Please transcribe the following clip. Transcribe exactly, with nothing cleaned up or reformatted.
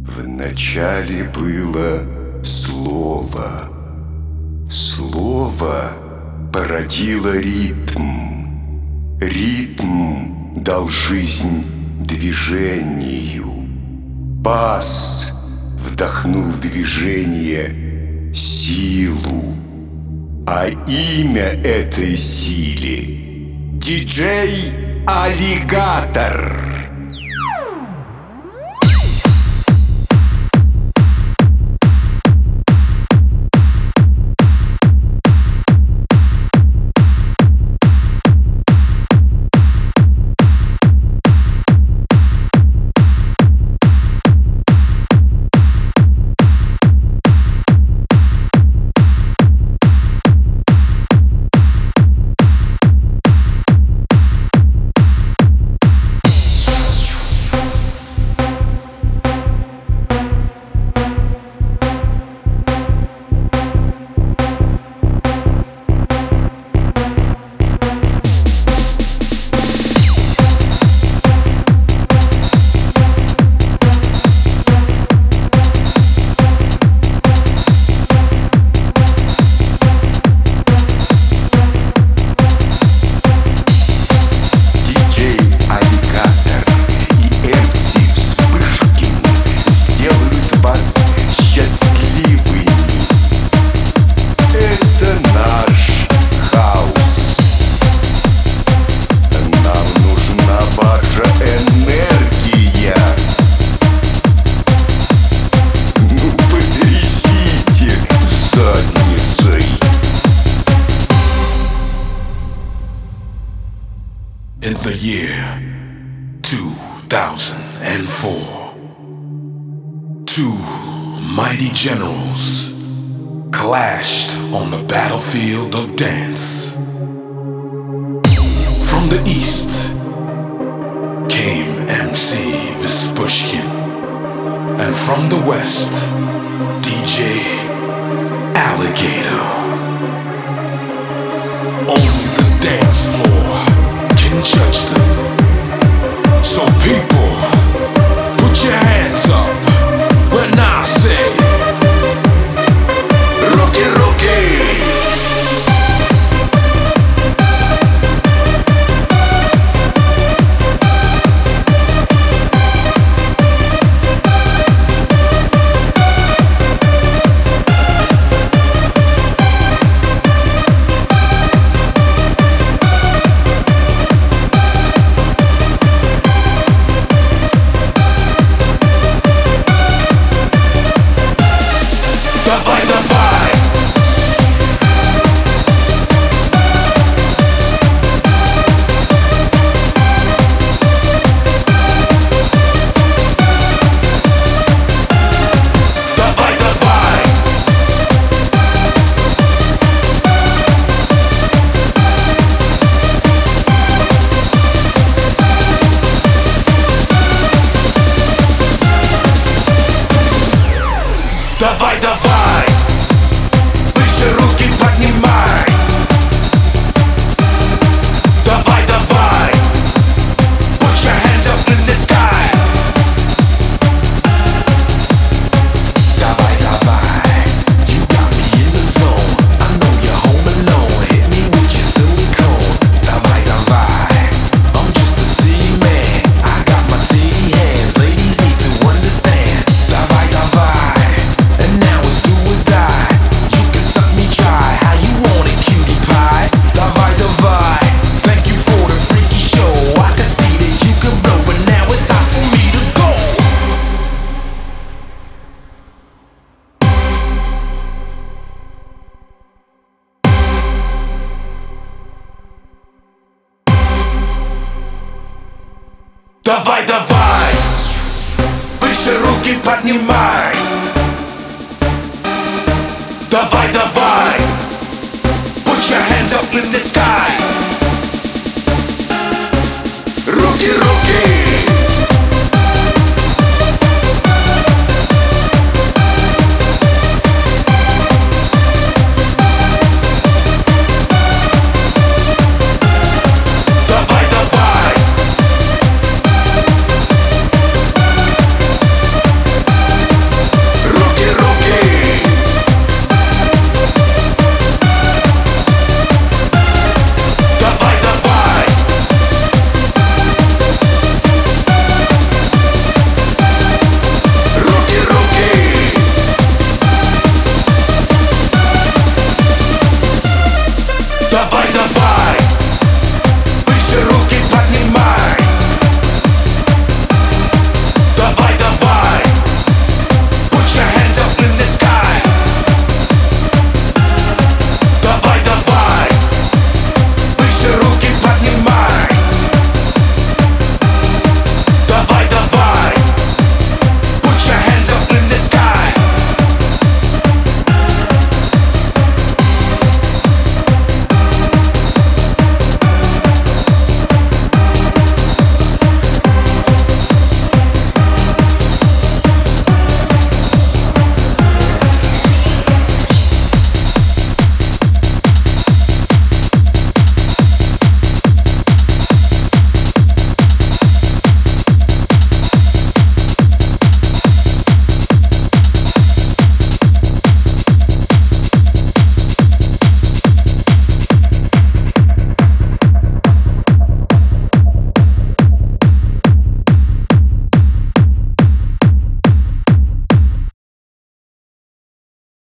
Вначале было слово. Слово породило ритм. Ритм дал жизнь движению. Бас вдохнул в движение силу. А имя этой силе — диджей Аллигатор. In the year two thousand four, two mighty generals clashed on the battlefield of dance. From the east came M C Vispushkin, and from the west, D J Alligator. Only the dance floor can judge them. So people, put your hands up when I say Руки, руки! Давай, давай! Давай, давай! Давай, давай! Выше руки поднимай! Давай, давай! Put your hands up in the sky! Давай, давай! You got me in the zone. I know you're home alone. Hit me with your silicone. Давай, давай! I'm just a city man. I got my titty hands. Ladies need to understand. Давай, давай! And now it's do or die. You can suck me dry. How you want it, cutie pie? Давай, давай. Thank you for the freaky show. I can see that you can blow, but now it's time for me to go. Давай, давай. Выше руки поднимай. Давай, давай. Put your hands up in the sky. Руки, руки.